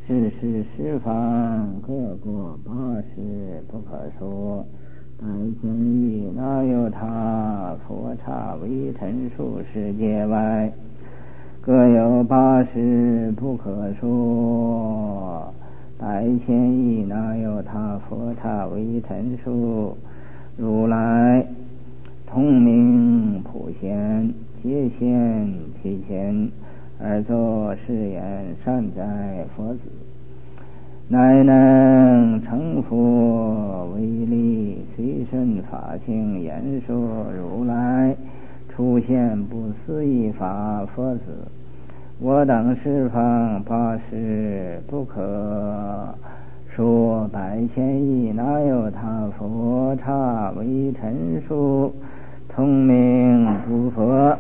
十方各过80不可说，百千亿哪有他？佛刹微尘数世界外，各有80不可说，百千亿哪有他？佛刹微尘数，如来通明普贤，皆现其前，而作是言：善哉佛子，乃能成佛为力，随顺法性言说如来出现不思议法。佛子，我等十方80不可说，百千亿哪有他？佛刹微尘数，通明诸佛，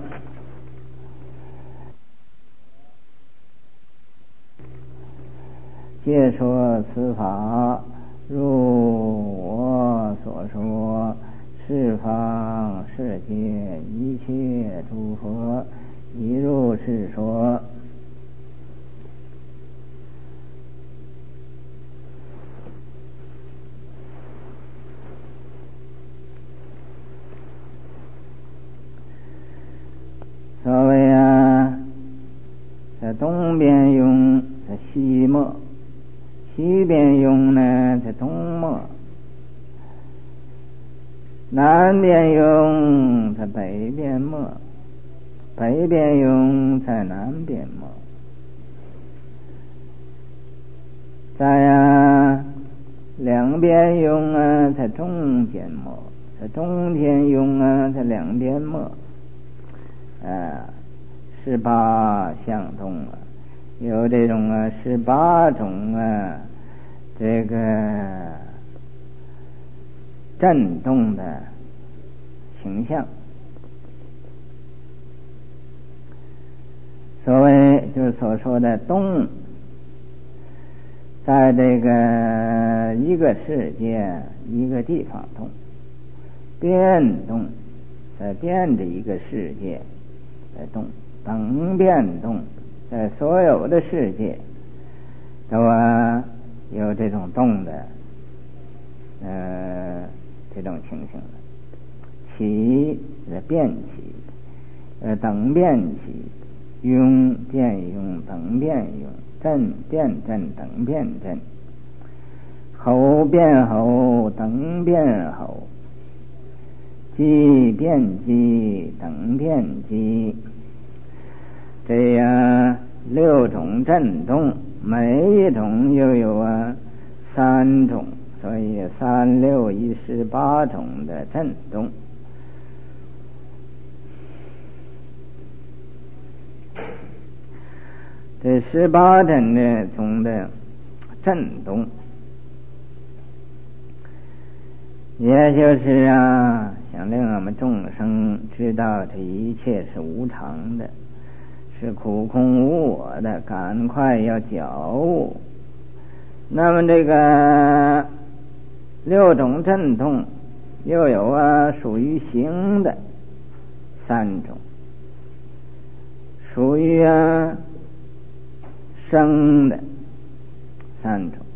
皆说此法，如我所说，十方世界一切诸佛亦如是说。所谓在东边用在西末，西边用呢在东末，南边用在北边末，北边用在南边末，在两边用在中间末，在中间用在两边末，18相动有这种18种这个震动的形象。所谓就是所说的动，在这个一个世界一个地方动，变动在变的一个世界在动，等变动在所有的世界都有这种动的这种情形的。起是变起，等变起，用变用，等变用，震变震，等变震，吼变吼，等变吼，击变击，等变击，这样6种震动，每一种又有3种，所以3、6、18种的震动。这18种的震动，也就是想令我们众生知道这一切是无常的，是苦空无我的，赶快要觉悟。那么这个6种震动又有属于行的3种，属于声的3种。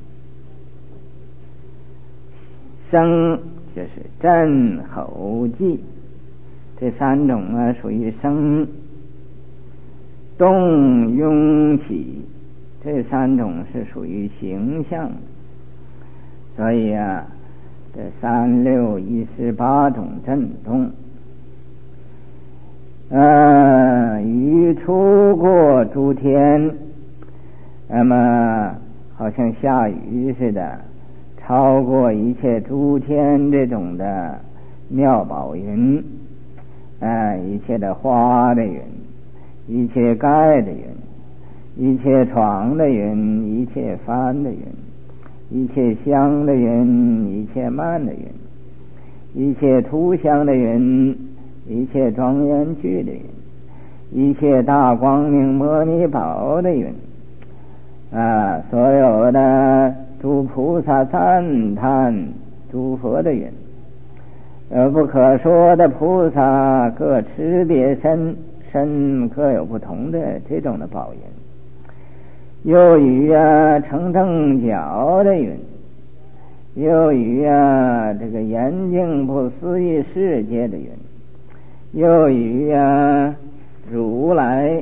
声就是震吼记，这3种属于声。动拥起，这3种是属于形象的。所以这3、6、18种震动于出过诸天，那么好像下雨似的，超过一切诸天这种的妙宝云，一切的花的云，一切盖的云，一切床的云，一切帆的云，一切香的云，一切曼的云，一切图香的云，一切庄严具的云，一切大光明摩尼宝的云，所有的诸菩萨赞叹诸佛的云，不可说的菩萨各持别身各有不同的这种的宝云， 又与成正觉的云，又与这个严净不思议世界的云，又与如来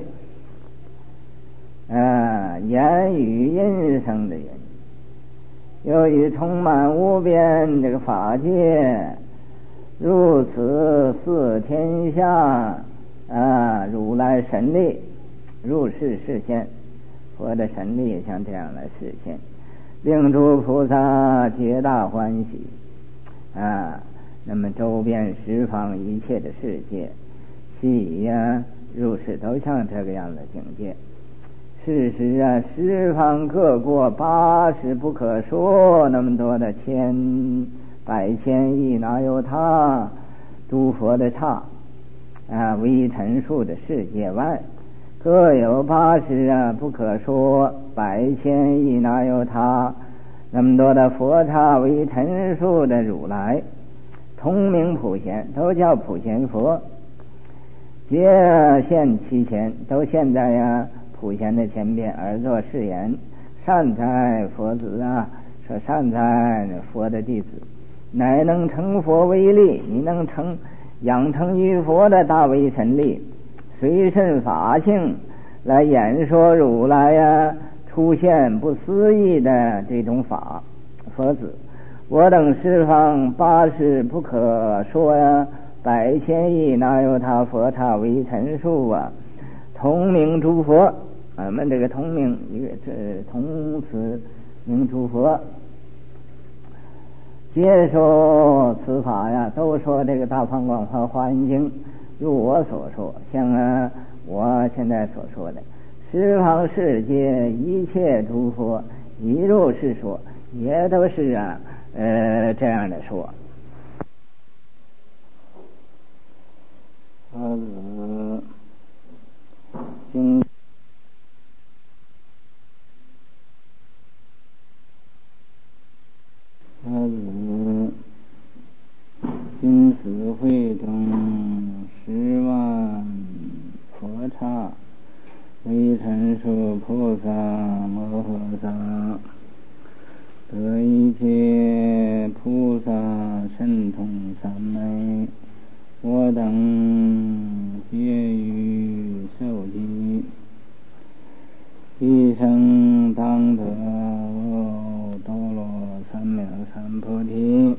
言语音声的云，又与充满无边这个法界，如此四天下如来神力入世示现，佛的神力像这样来示现，令诸菩萨皆大欢喜那么周边十方一切的世界喜入世都像这个样的境界。事实十方各国80不可说，那么多的千百千亿哪有他诸佛的刹微尘数的世界外，各有80不可说，百千亿哪有他那么多的佛刹微尘数的如来，同名普贤，都叫普贤佛，皆现其前，都现在普贤的前边而作誓言，善哉佛子说善哉佛的弟子，乃能成佛威力，你能养成于佛的大威神力，随顺法性来演说如来出现不思议的这种法。佛子，我等十方80不可说百千亿哪有他佛刹微尘数同名诸佛，俺们这个同名一个同此名诸佛，接受此法都说这个大方广佛华严经如我所说，像我现在所说的十方世界一切诸佛一入是说，也都是这样的说。经今此会中10万佛刹微尘数菩萨摩诃萨，得一切菩萨神通三昧，我等皆于受记，一生当得多罗三藐三菩提。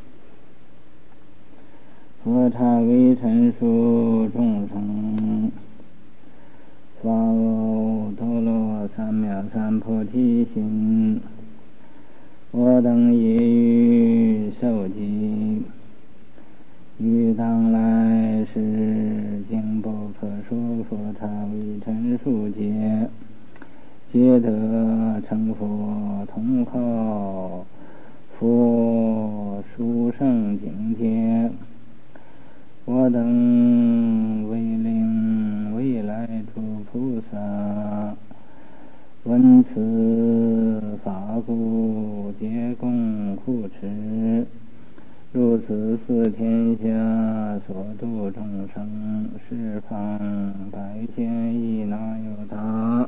佛刹微尘数众生发多罗三藐三菩提心，我等也于受记，于当来世经不可说佛刹微尘数劫，皆得成佛，同号佛殊胜境界。我等为令未来诸菩萨闻此法故，皆共护持，如此四天下所度众生，十方百千亿哪有他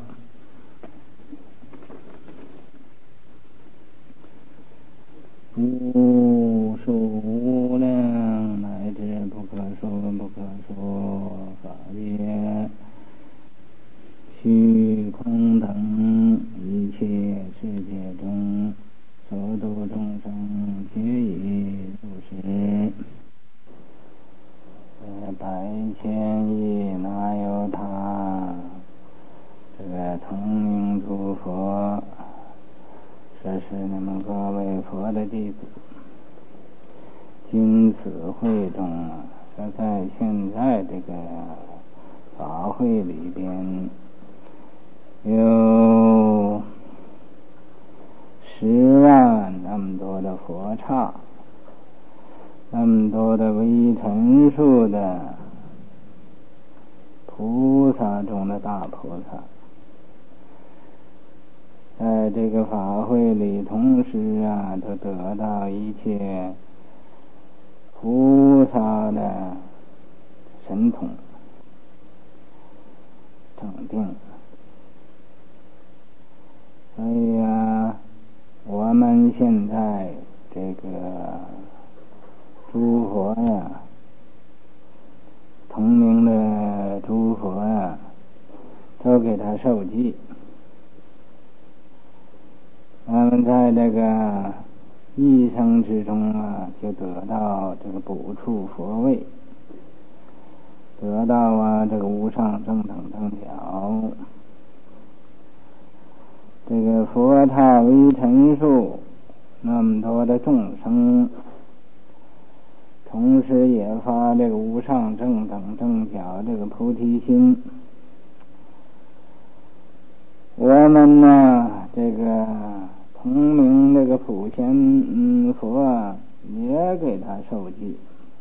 无数无量乃至不可说不可说法界，虚空等一切世界中所度众生，皆已入世。百千亿哪有他这个同名诸佛，这是你们各位佛的弟子。今此会中说在现在这个法会里边，有10万那么多的佛刹，那么多的微尘数的菩萨中的大菩萨，在这个法会里同时都得到一切菩萨的神通正定， 所以我们现在这个诸佛同名的诸佛都给他受记。那么在这个一生之中就得到这个补处佛位，得到这个无上正等正觉，这个佛刹微尘数那么多的众生，同时也发这个无上正等正觉这个菩提心。我们这个同名这个普贤佛也给他受记。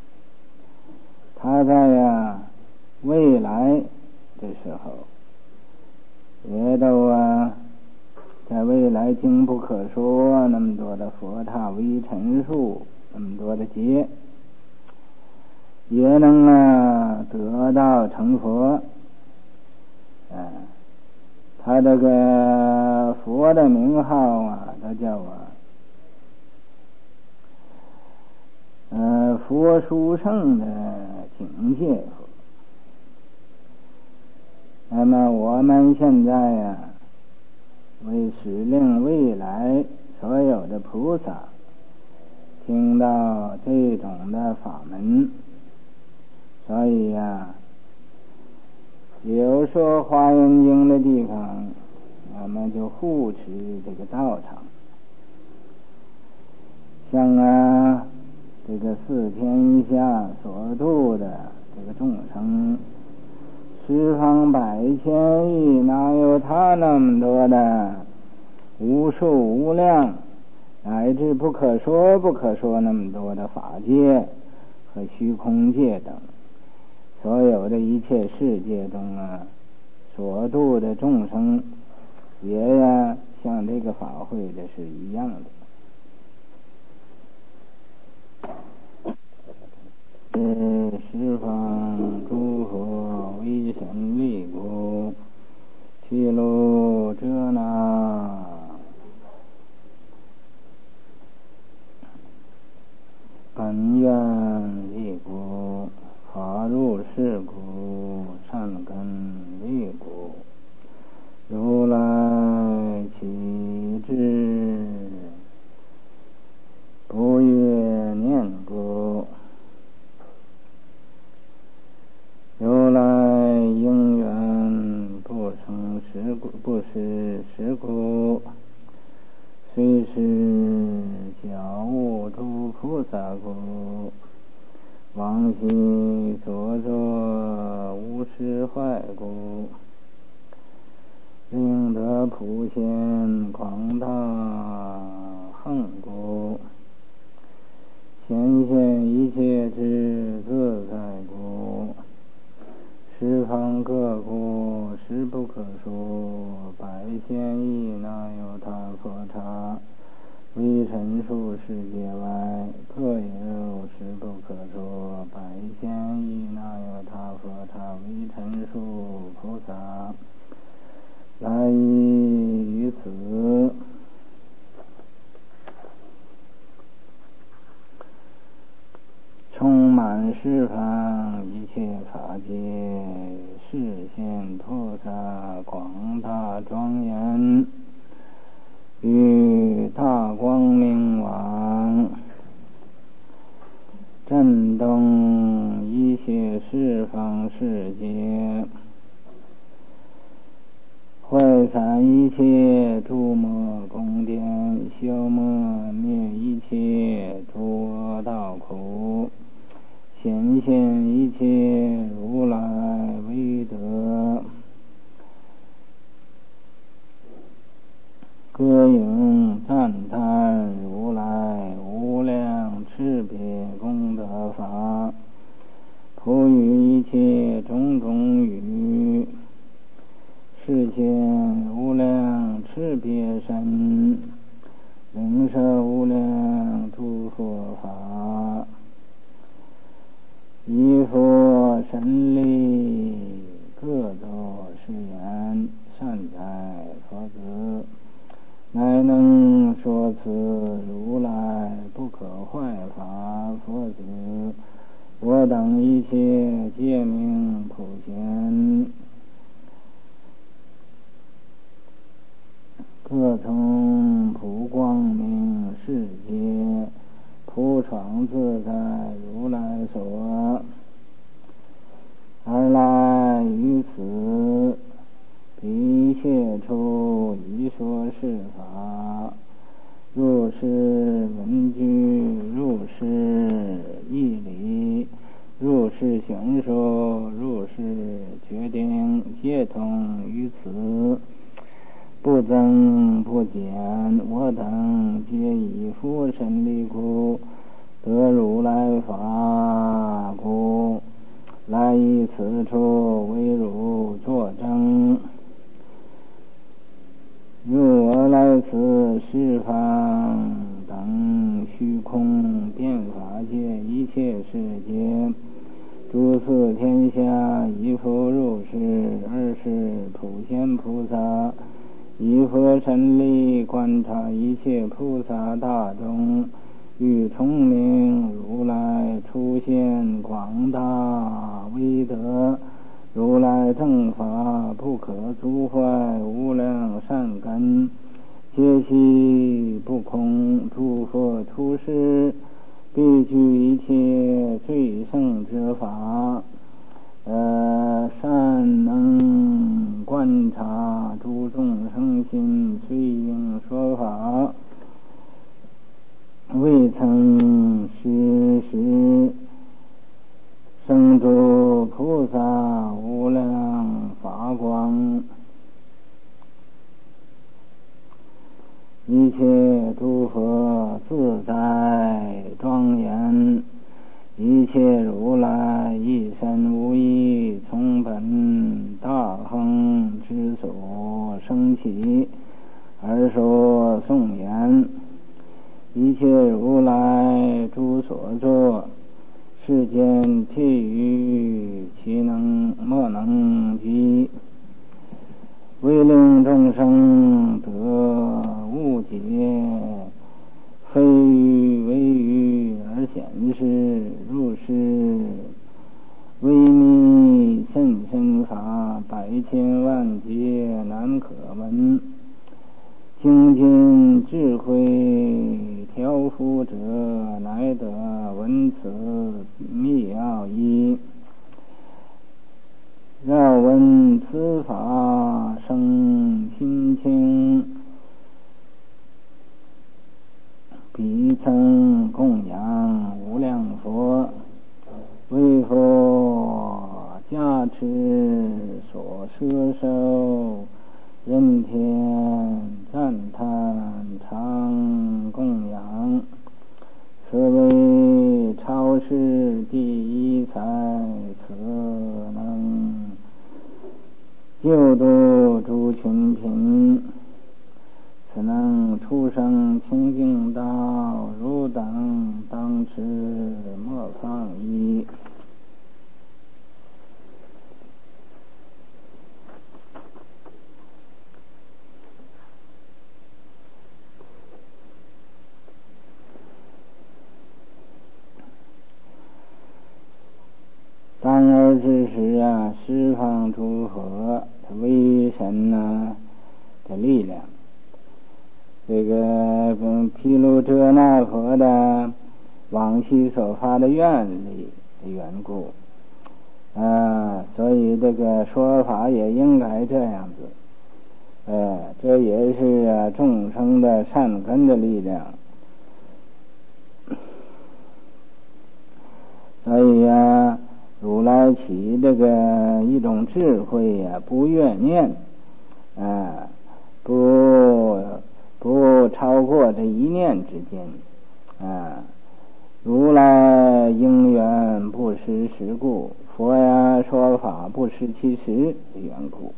他在未来的时候也都在未来经不可说那么多的佛刹微尘数，那么多的劫，也能得到成佛。他这个佛的名号他叫佛殊胜的境界佛。那么我们现在为使令未来所有的菩萨听到这种的法门，所以有说华严经的地方，我们就护持这个道场。像这个四天下所度的这个众生，十方百千亿，哪有他那么多的无数无量乃至不可说不可说那么多的法界和虚空界等，所有的一切世界中所度的众生，也像这个法会的是一样的。十方诸佛威神力故，去路遮那，本愿力故，法入世故，善根力故，如来起智不越念故，如来因缘不生实故，不失实故，虽是小悟诸菩萨故，往昔所作无失坏故，令得普贤广大恒故，显现一切之自在故，十方各故实不可说，百千亿那由他佛刹微尘数世界外，各有实不可说，百千亿那由他佛刹微尘数菩萨来依于此。充满十方一切法界，示现菩萨广大庄严，与大光明王，震动一切十方世界，坏散一切诸魔宫殿，消磨灭一切诸恶道苦，显现一切如来威德，歌咏赞叹如来无量慈悲功德法，普于一切种种语，世间无量慈悲身，灵舍无量诸佛法，依佛神力各作是言，善哉佛子， 乃能说此如来不可坏法，佛子我等一切皆名普贤，各从普光明世界，普闯自在如来所，而来于此彼切处一说是法，入世文具，入世义理，入世行说，入世决定，皆通于此，不增不减。我等皆以佛身力故，得如来法故，来以此处为汝作证。如我来此十方等虚空变法界一切世界，诸四天下以复入世，而是普贤菩萨以佛身力观察一切菩萨大众，欲聪明如来出现广大威德，如来正法不可阻坏，无量善根皆悉不空，诸佛出世必具一切最胜之法，善能观察诸众生心，虽应说法，未曾时生诸菩萨无量法光，一切诸佛自在庄严，一切如来一身无异，从本大恒之所生起，而说颂言，一切如来诸所作，世间譬喻，其能莫能及，为令众生得悟解，非于为于而显示，入世微密甚深法，百千万劫难可闻，精进智慧调伏者，乃得闻此妙义。要闻此法生心清，彼曾供养无量佛，为佛加持所摄受，人天赞叹常供养，此为超世第一才，此能救度诸群品，此能出生清净道，汝等当持莫放逸。当而之时啊，十方诸佛威神的力量，这个毗卢遮那佛的往昔所发的愿力的缘故，所以这个说法也应该这样子，这也是众生的善根的力量，所以如来起这个一种智慧不怨念，不超过这一念之间，如来因缘不失时故，佛说法不失其时的缘故，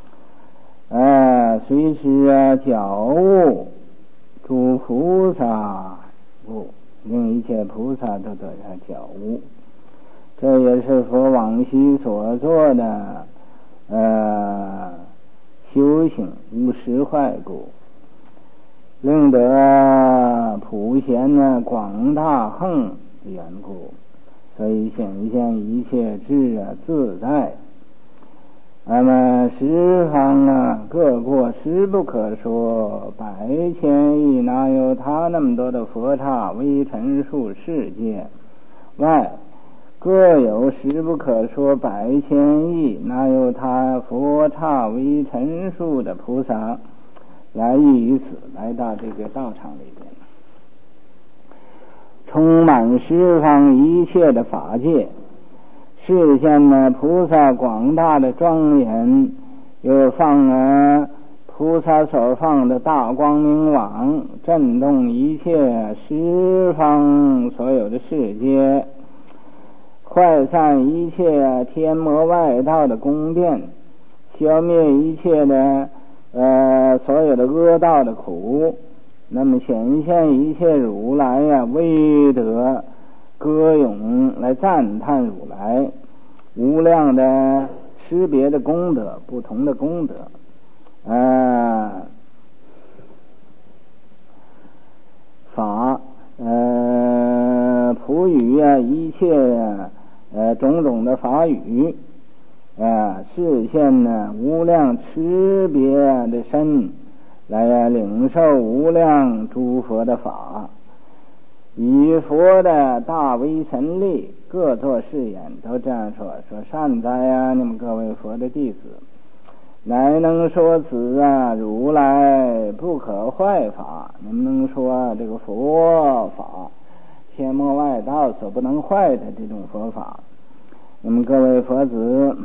随时教悟诸菩萨故，令一切菩萨都得教悟。这也是佛往昔所做的修行无实坏故， 令得普贤广大横的缘故，所以显现一切智自在。那么十方各过实不可说，百千亿哪有他那么多的佛刹微尘数世界外，各有实不可说百千亿哪有他佛刹微尘数的菩萨来于此，来到这个道场里边，充满十方一切的法界，示现菩萨广大的庄严，又放菩萨所放的大光明网，震动一切十方所有的世界，坏散一切天魔外道的宫殿，消灭一切的所有的恶道的苦，那么显现一切如来威德歌咏来赞叹如来无量的识别的功德，不同的功德法普语一切种种的法语示现无量识别的身来领受无量诸佛的法，以佛的大威神力各作誓言，都这样说善哉你们各位佛的弟子，乃能说此如来不可坏法，你们能说这个佛法天魔外道所不能坏的这种佛法。你们各位佛子，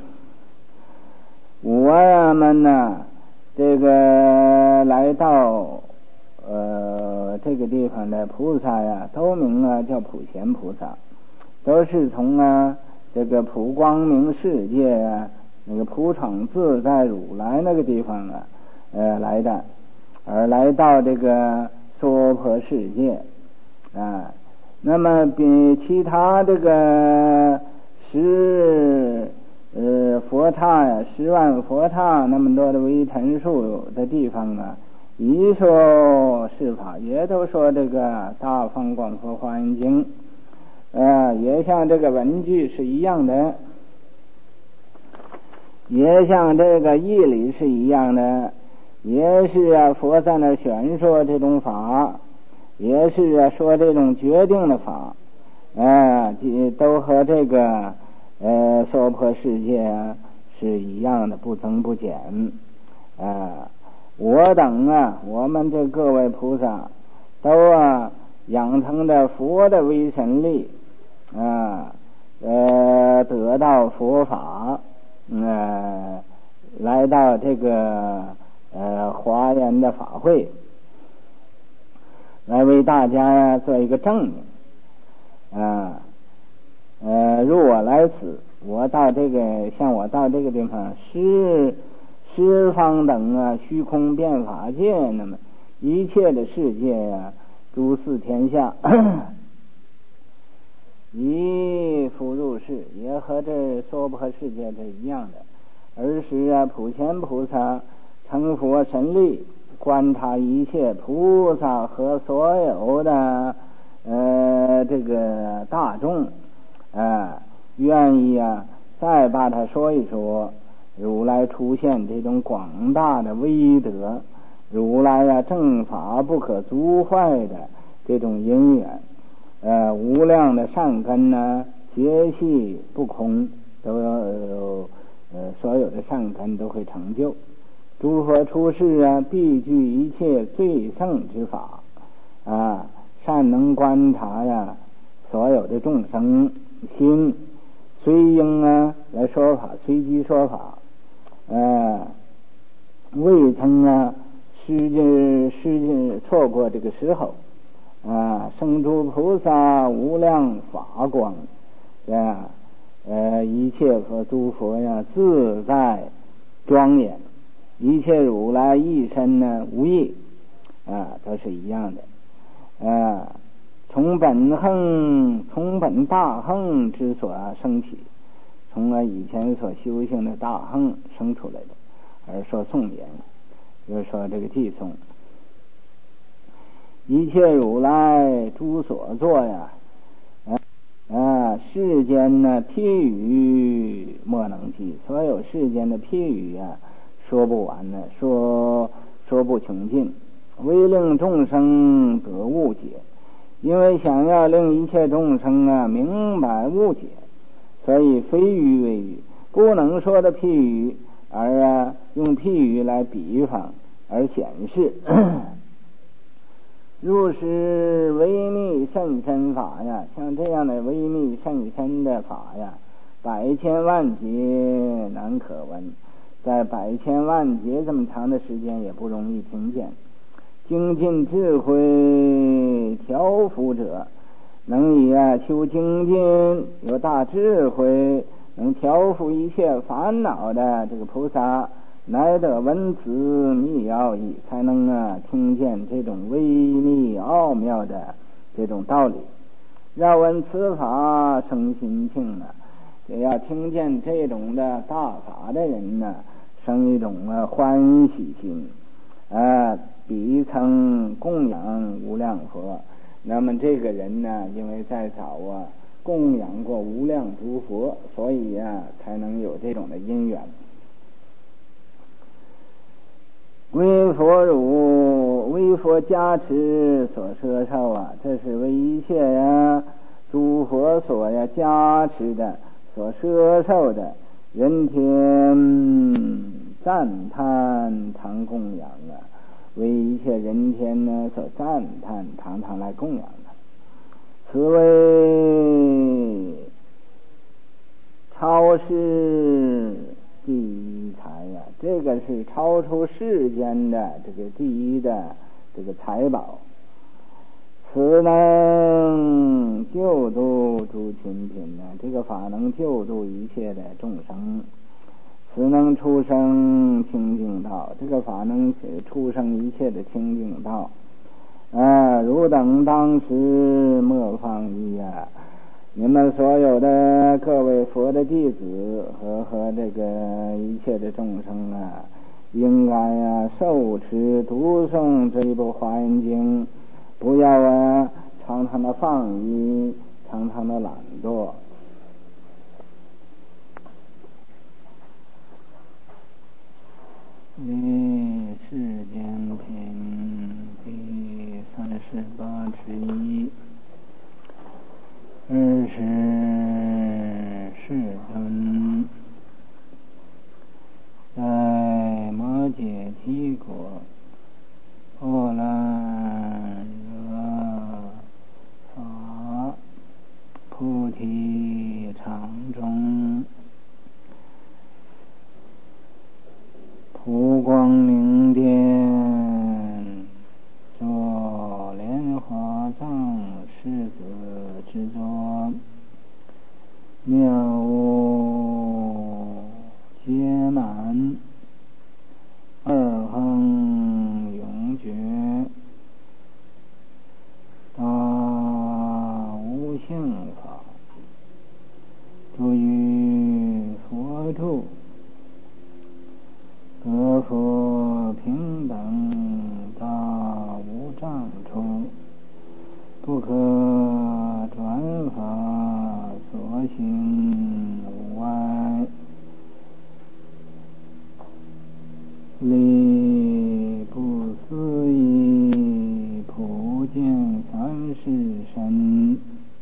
我们这个来到这个地方的菩萨都名叫普贤菩萨，都是从这个普光明世界那个普闯自在如来那个地方来的，而来到这个娑婆世界那么比其他这个佛刹10万佛刹那么多的微尘数的地方一说是法，也都说这个大方广佛华严经也像这个文句是一样的，也像这个义理是一样的，也是佛在那宣说这种法，也是说这种决定的法都和这个娑婆世界是一样的，不增不减我等我们这各位菩萨都养成的佛的威神力得到佛法来到这个华严的法会，来为大家做一个证明如我来此，我到这个像我到这个地方十方等虚空变法界，那么一切的世界诸四天下一复入世，也和这娑婆世界是一样的。而是普贤菩萨成佛神力，观察一切菩萨和所有的这个大众愿意再把它说一说如来出现这种广大的威德，如来正法不可足坏的这种因缘无量的善根结系不空，都有所有的善根都会成就。诸佛出世必具一切最胜之法善能观察所有的众生心，随应来说法，随机说法未曾错过这个时候生诸菩萨无量法光一切诸佛自在庄严，一切如来一身无异都是一样的从本大横之所生起，从以前所修行的大横生出来的，而说颂言，就是说这个偈颂一切如来诸所作呀，世间呢譬语莫能及，所有世间的譬语啊，说不完呢，说不穷尽。为令众生得悟解，因为想要令一切众生啊明白悟解，所以非语为语，不能说的譬语，而用譬语来比方而显示。入是微密甚深法呀，像这样的微密甚深的法呀，百千万劫难可闻，在百千万劫这么长的时间也不容易听见。精进智慧调伏者，能以修精进有大智慧，能调伏一切烦恼的这个菩萨，乃得闻此密要义，才能听见这种微密奥妙的这种道理。要闻此法生心庆也要听见这种的大法的人呢，生一种欢喜心，彼曾供养无量佛。那么这个人呢，因为在早供养过无量诸佛，所以才能有这种的因缘。为佛汝为佛加持所摄受这是为一切诸佛所加持的，所摄受的，人天赞叹常供养为一切人天呢所赞叹，常常来供养的。此为超世第一财这个是超出世间的这个第一的这个财宝。此能救度诸群品这个法能救度一切的众生。此能出生清净道，这个法能出生一切的清净道。汝等当时莫放逸你们所有的各位佛的弟子和这个一切的众生应该受持读诵这一部华严经，不要常常的放逸，常常的懒惰。世间品第38之一。二是世尊在摩羯提国阿兰若法菩提场中，普光明殿作莲花藏狮子之作，妙物皆满，二横永绝，大无相法，诸于佛处，得佛平等，大无障处，不可转法，所行无碍，力不思议，普见三世身，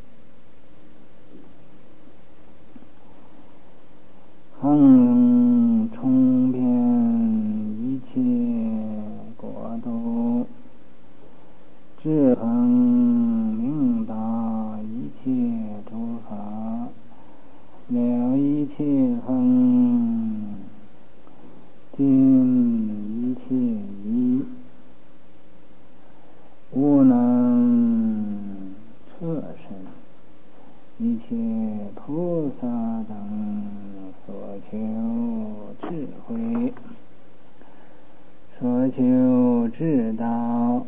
恒充遍一切国度，智恒明达一切诸法，了一切恒，尽一切疑，无能测身，一切菩萨等所求智慧，所求智道，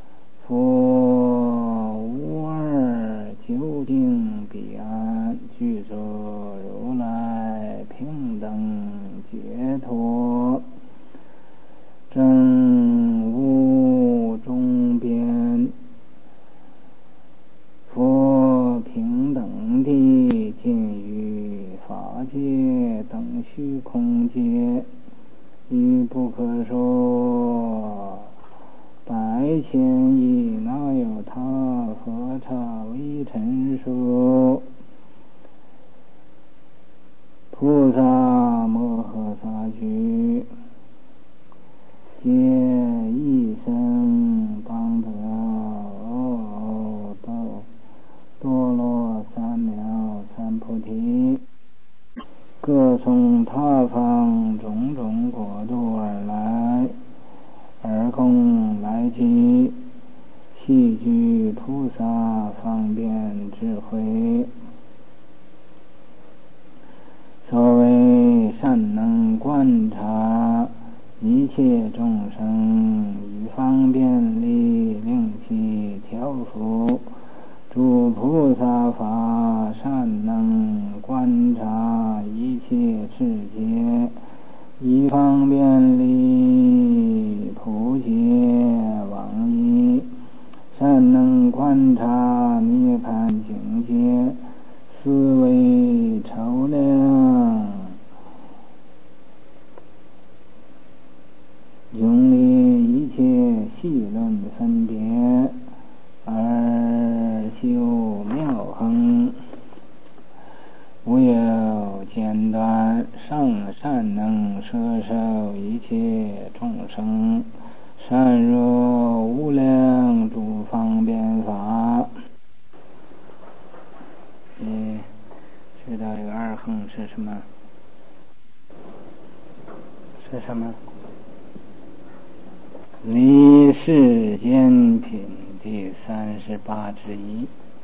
佛无二究竟彼岸，具足如来平等解脱，正无中边， 百千亿哪有他，佛刹微尘数。菩萨摩诃萨居，皆一生帮得多罗三藐三菩提，各从他方种种国度而来，而共来集，悉具菩萨方便智慧。所谓善能观察一切众生，以方便力令其调伏。诸菩萨法善能观察一切世界，以方便力普解往矣。善能观察涅槃境界，思维超量，永离一切细论分别，而修妙恒，无有间断。上善能摄受一切众生，善若无量诸方便法。知道这个二横是什么？是什么？离世间品第38之一。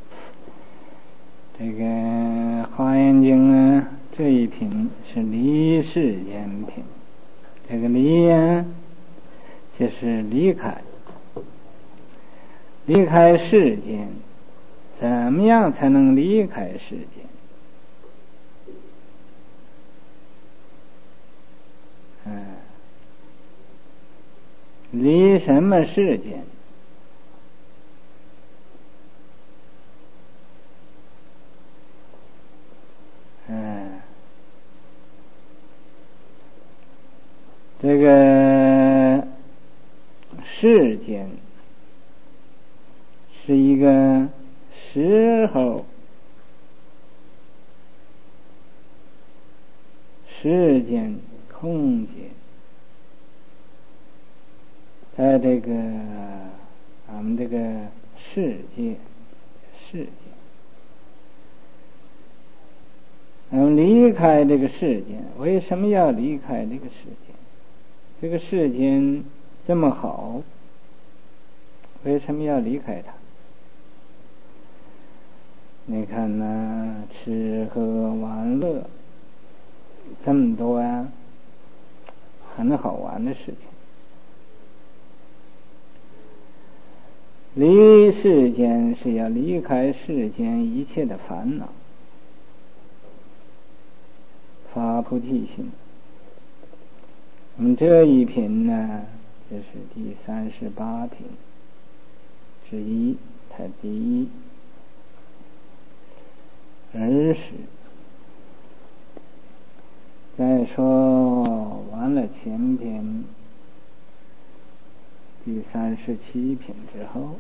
这个华严经呢，这一品是离世间品。这个离呀，就是离开世间。怎么样才能离开世间？离什么世间？这个世间是一个时候，时间、空间，在这个我们这个世界，我们离开这个世间，为什么要离开这个世间？这个世间这么好，为什么要离开它？你看呢，吃喝玩乐这么多呀，很好玩的事情。离世间是要离开世间一切的烦恼，发菩提心。我们这一品呢，这是第38品之一，它第一。儿时，再说完了前篇第37品之后，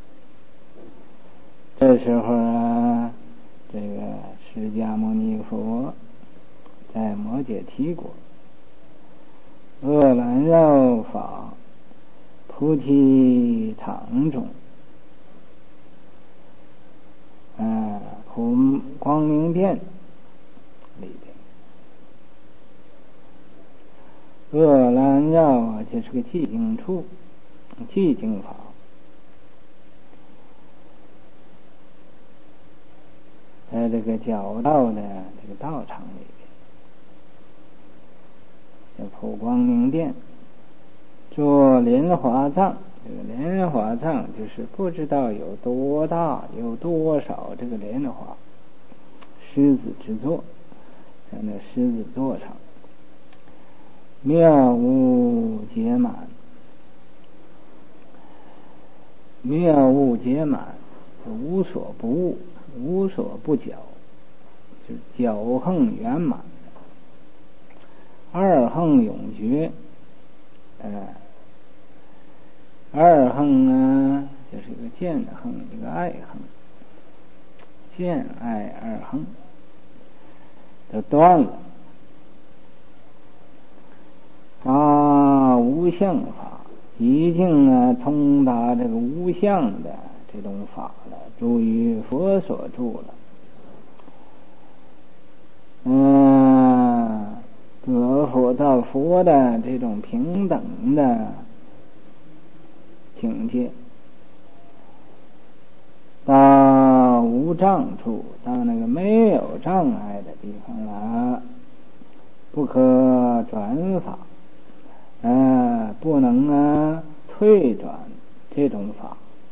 这时候啊，这个释迦牟尼佛在摩羯提国阿兰绕法菩提场中，普光明殿里边，阿兰绕就是个寂静处，寂静法。在这个皎道的这个道场里边，叫普光明殿，做莲华藏。这个莲华藏就是不知道有多大，有多少这个莲华，狮子之座，在那狮子座上，妙物结满，妙物结满，无所不悟，无所不矫，就是矫横圆满，二横永绝， 二横呢，就是一个见横，一个爱横，见爱二横都断了。无相法已经通达这个无相的这种法了，诸于佛所住了。得佛到佛的这种平等的境界，到无障处，到那个没有障碍的地方了，不可转法，不能退转这种法，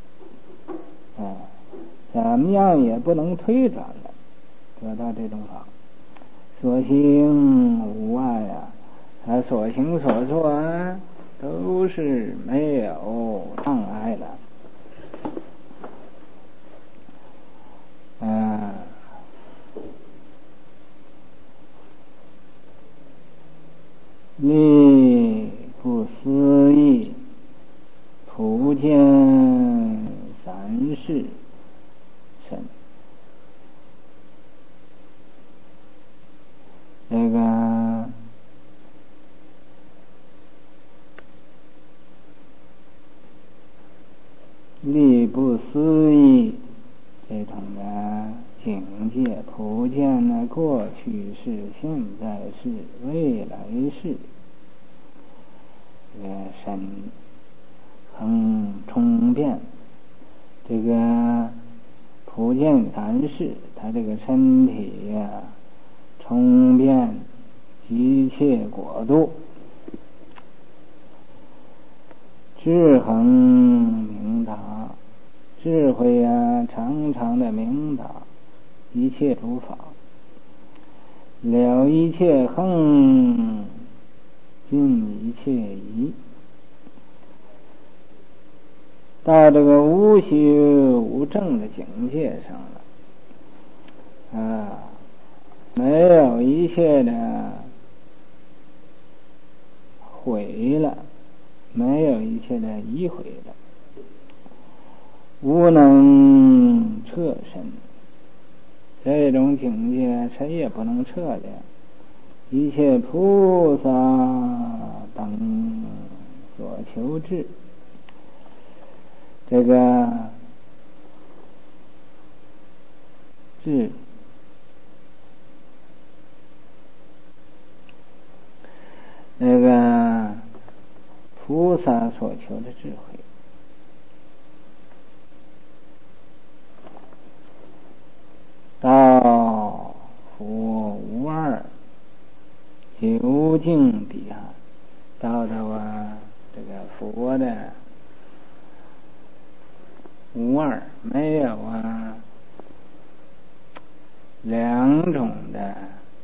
怎么样也不能退转了，得到这种法。所行无碍他所行所做都是没有障碍了。力不思议，普见三世身。这个力不思议这种的境界，普见呢过去世、现在世、未来世，这个身横冲变，这个普见三世，他这个身体冲变一切国度，智恒明达，智慧常常的明达一切诸法，了一切横，尽一切疑，到这个无虚无正的境界上了，没有一切的毁了，没有一切的疑毁了，无能撤身，这种境界谁也不能撤了。一切菩萨等所求至，这个智那个菩萨所求的智慧，到佛无二，究竟彼岸，到这个佛的无二，没有两种的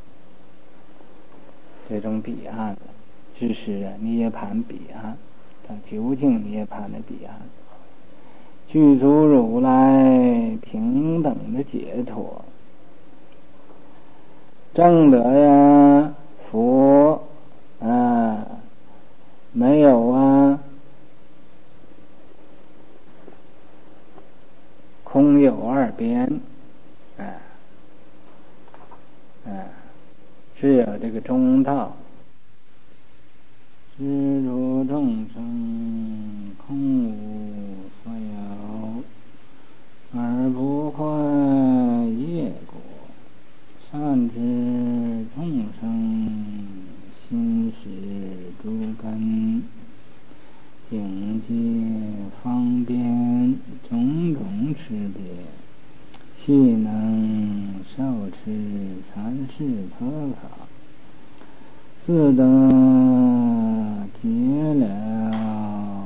这种彼岸了，只是涅槃彼岸，到究竟涅槃的彼岸，具足如来平等的解脱，证得佛没有空有二边，只有这个中道。知诸众生空无所有，而不坏业果，善知众生心识诸根，境界方便种种识别，悉能受持三世佛法，自得解了。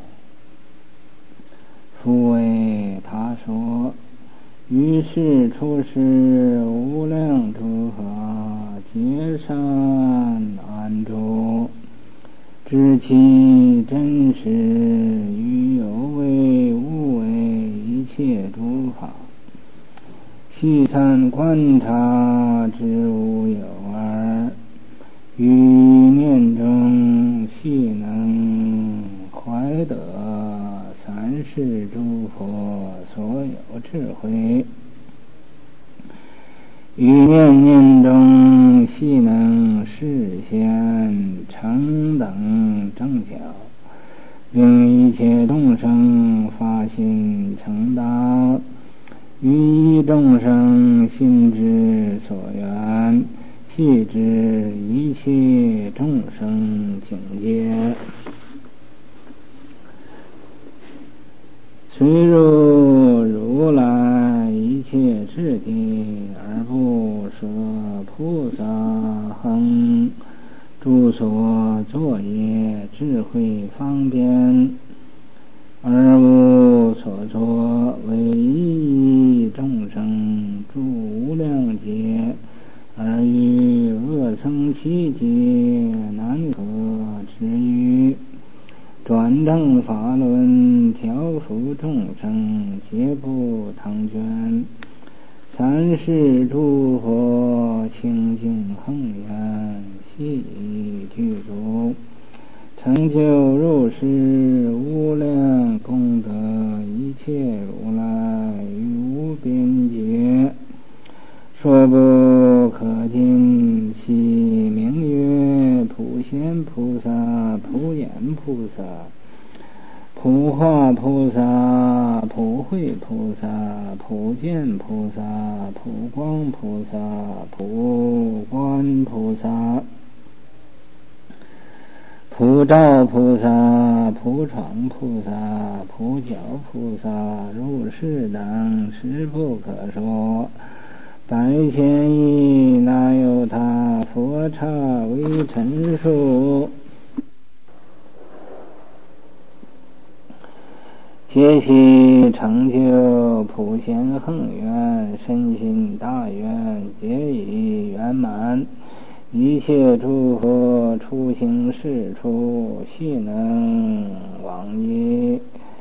复为他说，于是出世无量诸法，皆善安住，知其真实，于有为无为一切诸法，细参观察，知无有二，于念中悉能怀得三世诸佛所有智慧，于念念中悉能示现成等正觉，令一切众生发心成道，于一众生心之所愿，系之一切众生境界。虽入如来一切智地，而不舍菩萨恒诸所作业智慧方便，而无所作为一众生诸无量劫，而于恶僧其劫难可知喻，转正法轮调伏众生皆不唐捐，三世诸佛清净恒愿悉具足，成就如是无量功德，一切如来于无边界，说不可尽。其名曰普贤菩萨、普眼菩萨、普化菩萨、普慧菩萨、普见菩萨、普光菩萨、普观菩萨、普照菩萨、普闯菩萨、普教菩萨，如是等实不可说。百千亿那由他，佛刹为陈述。皆悉成就普贤恒愿，身心大愿皆已圆满。一切诸佛出行世处，悉能往诣。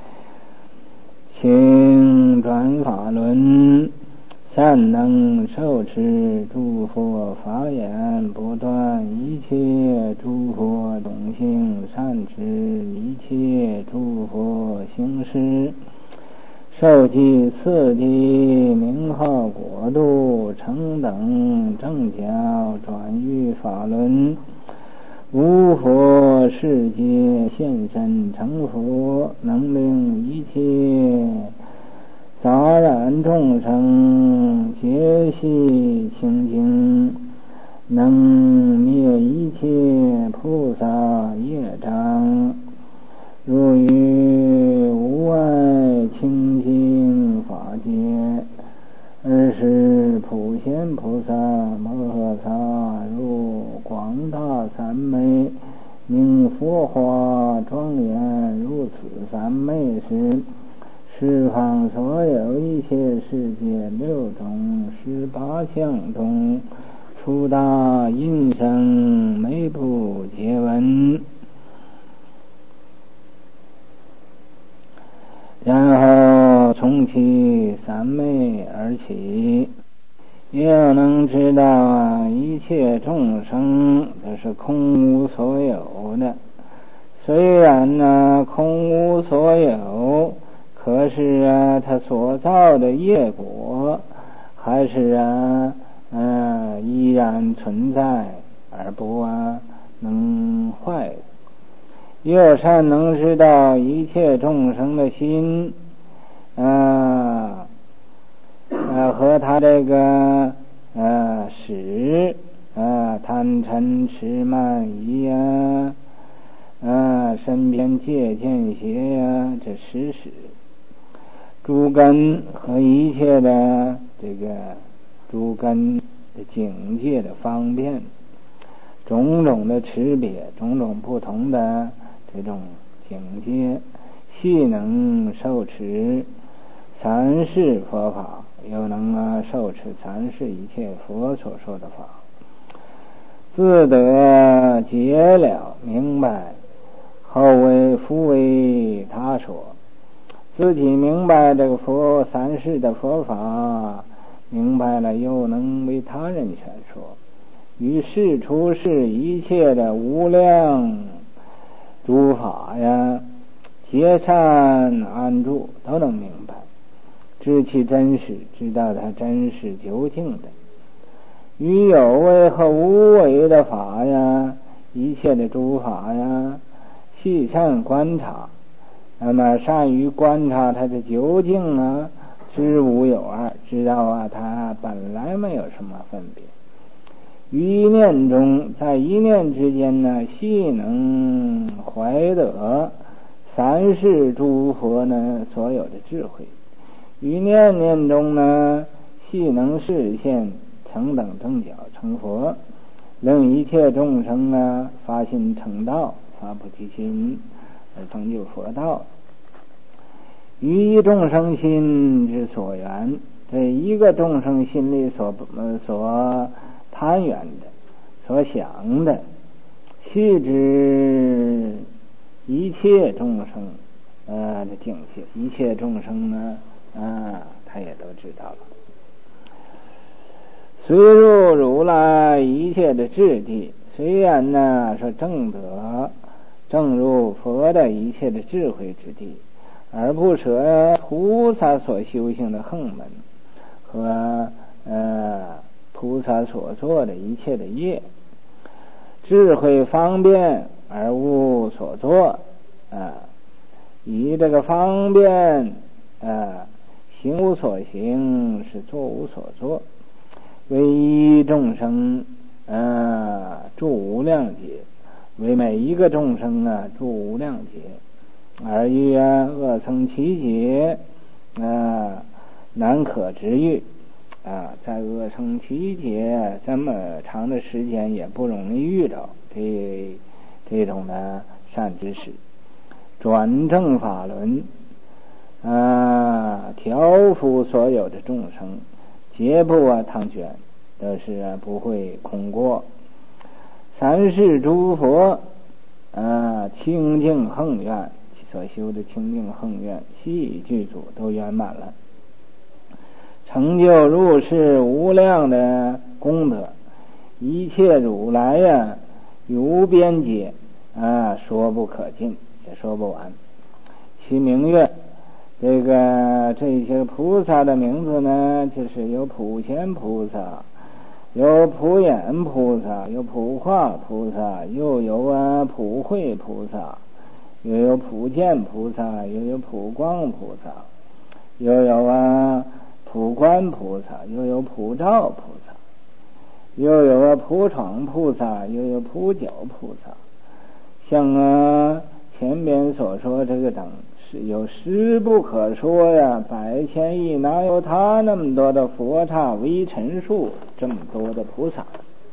请转法轮，善能受持诸佛法言，不断一切诸佛种性，善持一切诸佛行施，受记次第名号国度，成等正教，转于法轮。无佛世界现身成佛，能令一切杂染众生皆悉清净，能灭一切菩萨业障，入于无碍清净法界。而是普贤菩萨摩诃萨入广大三昧，名佛华庄严，如此三昧时，十方所有一切世界六种18相中，出大音声，每不皆闻。然后从其三昧而起，又能知道一切众生这是空无所有的。虽然呢空无所有，可是他所造的业果还是依然存在，而不能坏。又善能知道一切众生的心和他这个识贪嗔痴慢疑身边戒见邪这10识诸根和一切的这个诸根的境界的方便，种种的区别，种种不同的这种境界，悉能受持三世佛法，又能受持三世一切佛所说的法，自得解了明白，后复为他说。自己明白这个三世的佛法，明白了又能为他人宣说，于是出世一切的无量诸法结善安住，都能明白，知其真实，知道它真实究竟的。于有为和无为的法呀，一切的诸法呀，细善观察，那么善于观察它的究竟啊，知无有二，知道啊它本来没有什么分别。于一念中，在一念之间呢，细能怀得三世诸佛呢所有的智慧。于念念中呢，细能示现成等正觉成佛，令一切众生啊发心成道，发菩提心而成就佛道。于一众生心之所缘，这一个众生心里所贪缘的，所想的，系指一切众生的境界，一切众生呢他也都知道了。虽入如来一切的智地，虽然呢说正入佛的一切的智慧之地，而不舍菩萨所修行的横门和菩萨所做的一切的业，智慧方便而无所作以这个方便行无所行，是作无所作，为一众生住无量劫，为每一个众生住无量劫，而欲恶僧其劫难可直遇在恶僧其劫这么长的时间也不容易遇到这种的善知识。转正法轮调伏所有的众生，劫不唐卷，都是不会空过。三世诸佛清净恒愿，所修的清净恒愿悉具足，都圆满了，成就入世无量的功德，一切如来无边界说不可尽，也说不完。其名曰这些菩萨的名字呢，就是有普贤菩萨，有普眼菩萨，有普化菩萨，又有普慧菩萨，又有普见菩萨，又有普光菩萨，又有普观菩萨，又有普照菩萨，又有普闯菩萨，又有普觉菩萨。像前边所说这个等是有实不可说呀，百千亿哪有他那么多的佛刹微尘数，这么多的菩萨，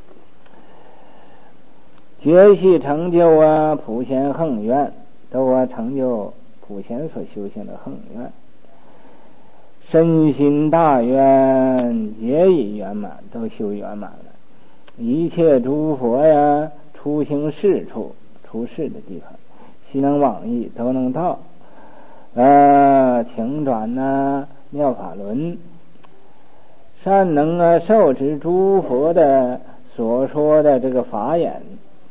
皆系成就普贤恒愿，都成就普贤所修行的恒愿，身心大愿皆已圆满，都修圆满了。一切诸佛出行世处，出世的地方，悉能往诣，都能到请转妙法轮，善能受持诸佛的所说的这个法眼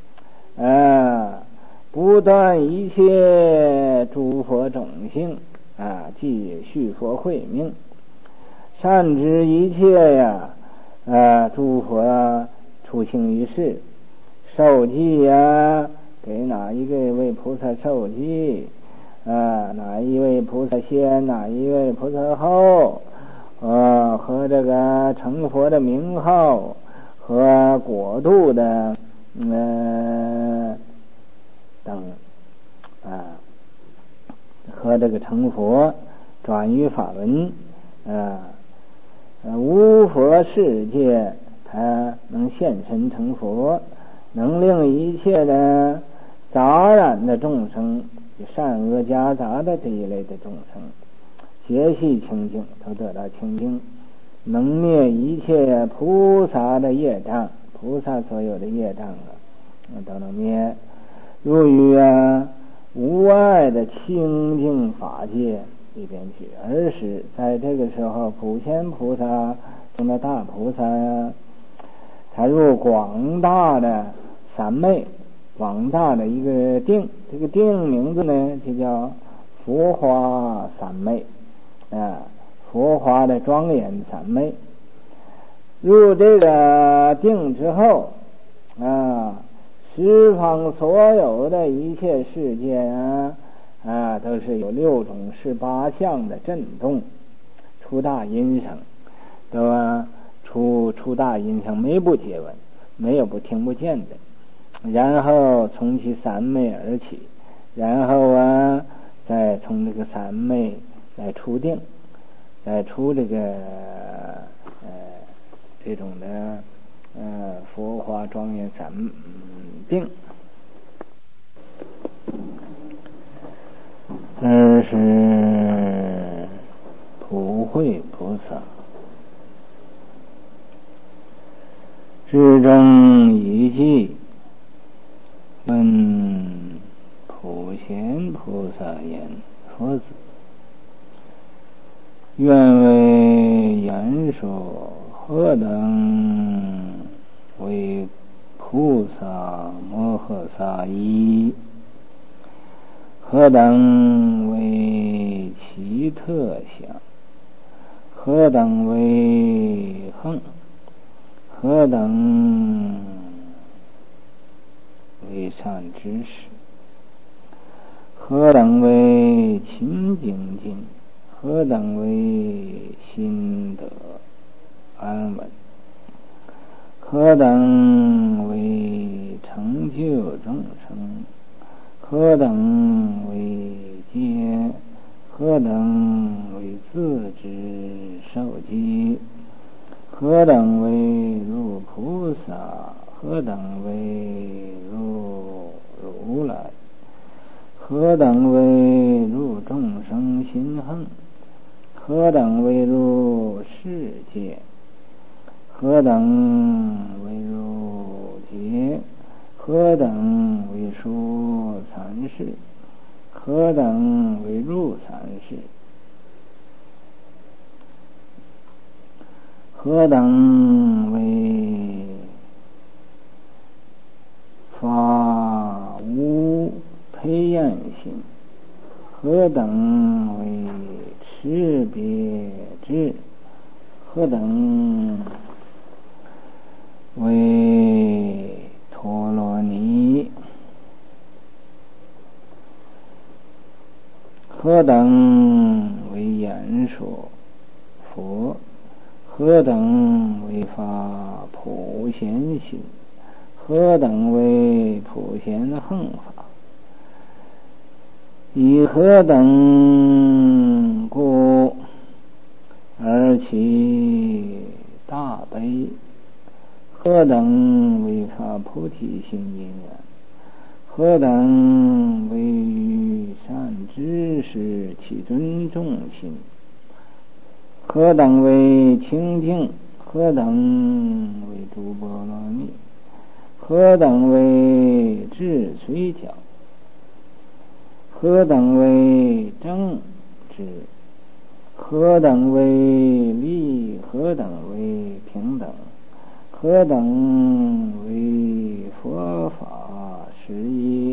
不断一切诸佛种性即续佛慧命，善知一切诸佛出行于世，受记给哪一位菩萨受记哪一位菩萨先，哪一位菩萨后和这个成佛的名号和果度的等和这个成佛转于法轮无佛世界，他能现身成佛，能令一切的杂染的众生，善恶夹杂的这一类的众生皆系清净，都得到清净，能灭一切菩萨的业障，菩萨所有的业障都能灭，入于无碍的清净法界里边去。而使在这个时候，普贤菩萨中的大菩萨他入广大的三昧，广大的一个定，这个定名字呢就叫佛花三昧佛花的庄严三昧。入这个定之后十方所有的一切世界都是有6种18相的震动，出大音声，都出大音声，没不接闻，没有不听不见的。然后从其三昧而起，然后再从这个三昧再出定，再出这个这种的佛花庄严三定。这是普慧菩萨之中一记，问普贤菩萨言：佛子，愿为言说何等为菩萨摩诃萨一？何等为其特相？何等为横？何等为善知识？何等为勤精进？何等为心得安稳？何等为成就众生？何等为戒？何等为自知受记？何等为入菩萨？何等为入如来？何等为入众生心横？何等为入世界？何等为入劫？何等为说三世？何等为入三世？何等为发无培验心？何等为识别智？何等为陀罗尼？何等为言说佛？何等为发普贤心？何等为普贤横法？以何等故而起大悲？何等为发菩提心因缘？何等为于善知识起尊重心？何等为清净？何等为诸波罗蜜？何等为智随教？何等为正知？何等为利？何等为平等？何等为佛法实依？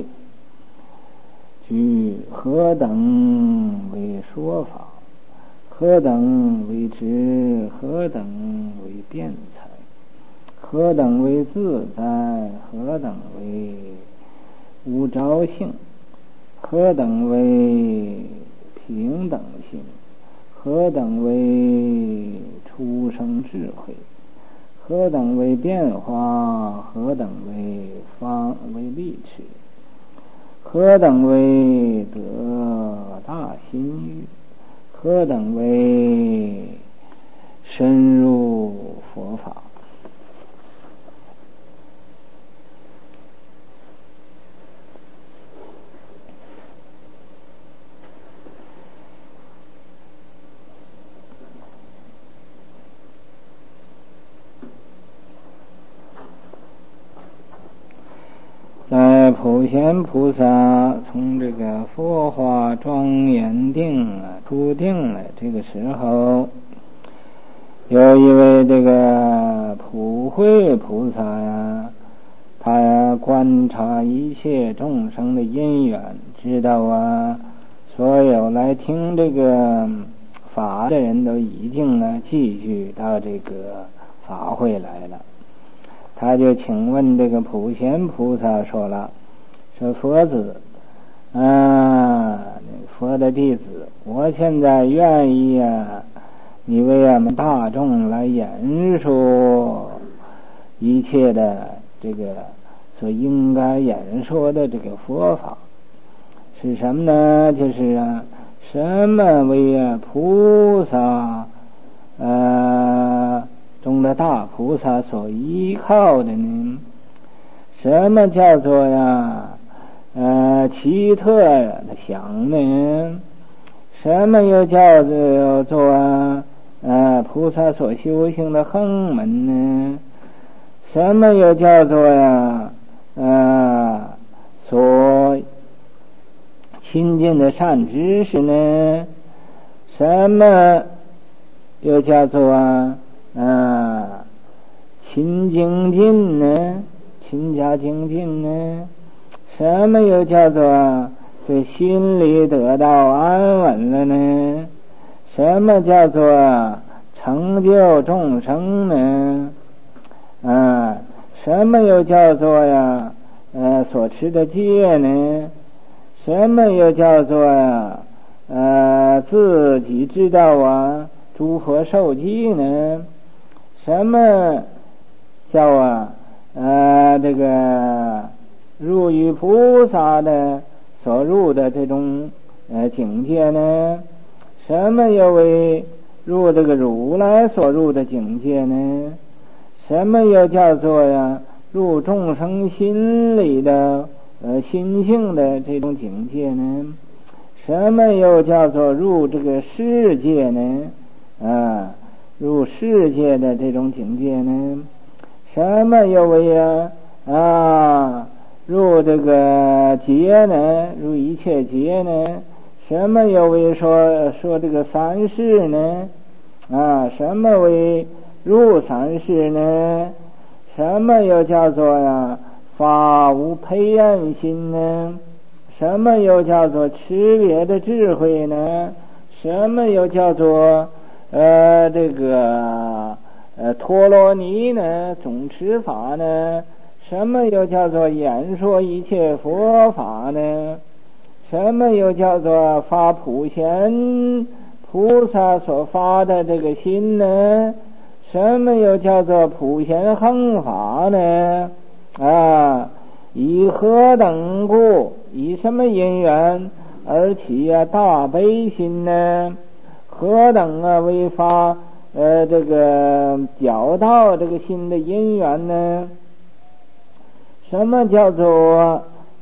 具何等为说法？何等为知？何等为辩才？何等为自在？何等为无着性？何等为平等性？何等为出生智慧？何等为变化？何等为利持？何等为得大心欲？何等为深入佛法？在普贤菩萨从这个佛花庄严定出定了这个时候，有一位这个普慧菩萨他观察一切众生的因缘，知道所有来听这个法的人都已经聚集到这个法会来了。他就请问这个普贤菩萨说了，说佛子佛的弟子，我现在愿意你为俺们大众来演说一切的这个所应该演说的这个佛法是什么呢？就是什么为菩萨中的大菩萨所依靠的呢？什么叫做奇特的想呢？什么又叫做菩萨所修行的横门呢？什么又叫做所亲近的善知识呢？什么又叫做勤精进呢？勤加精进呢？什么又叫做这心里得到安稳了呢？什么叫做成就众生呢？什么又叫做所持的戒呢？什么又叫做自己知道诸佛受记呢？什么叫这个入于菩萨的所入的这种境界呢？什么又为入这个如来所入的境界呢？什么又叫做入众生心里的心性的这种境界呢？什么又叫做入这个世界呢？入世界的这种境界呢？什么又为入这个劫呢？入一切劫呢？什么又为说这个三世呢？什么为入三世呢？什么又叫做法无培养心呢？什么又叫做持别的智慧呢？什么又叫做这个陀罗尼呢？总持法呢？什么又叫做演说一切佛法呢？什么又叫做发普贤菩萨所发的这个心呢？什么又叫做普贤恒法呢？以何等故，以什么因缘而起大悲心呢？何等为发这个教导这个心的因缘呢？什么叫做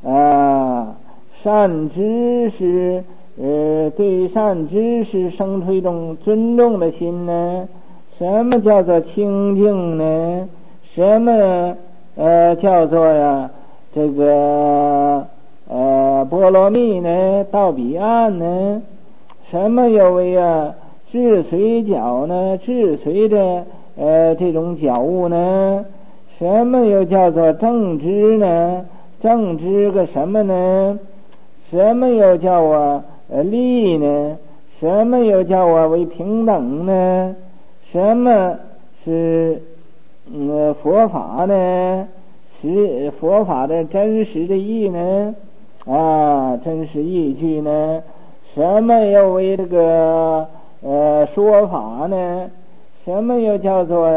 善知识对善知识生出一种尊重的心呢？什么叫做清净呢？什么叫做这个波罗蜜呢？到彼岸呢？什么又为治随觉呢？治随着这种觉悟呢？什么又叫做正知呢？正知个什么呢？什么又叫利呢？什么又叫为平等呢？什么是佛法呢？是佛法的真实的意呢？真实依据呢？什么又为这个说法呢？什么又叫做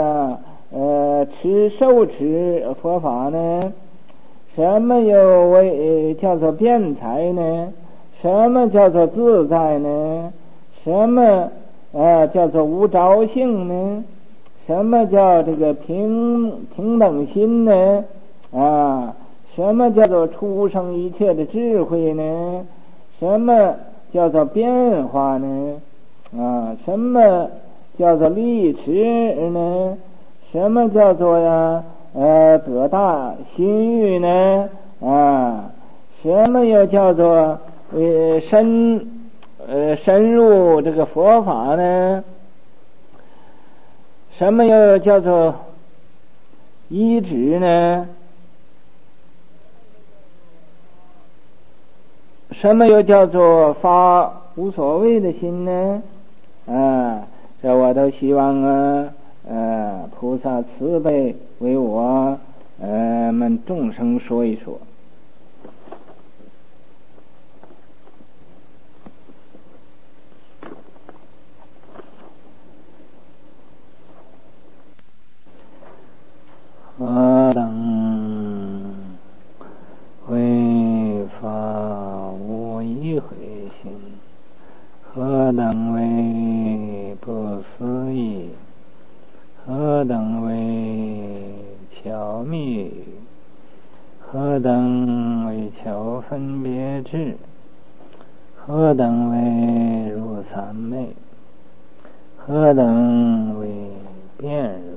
受持佛法呢？什么又为叫做辩才呢？什么叫做自在呢？什么叫做无着性呢？什么叫这个平等心呢？什么叫做出生一切的智慧呢？什么叫做变化呢？什么叫做利持呢？什么叫做得大心欲呢？什么又叫做深入这个佛法呢？什么又叫做依止呢？ 什么又叫做发无所谓的心呢？这我都希望菩萨慈悲为我们众生说一说。何等为发无一回心，何等为不思议，何等为巧密语，何等为巧分别智，何等为如三昧，何等为辩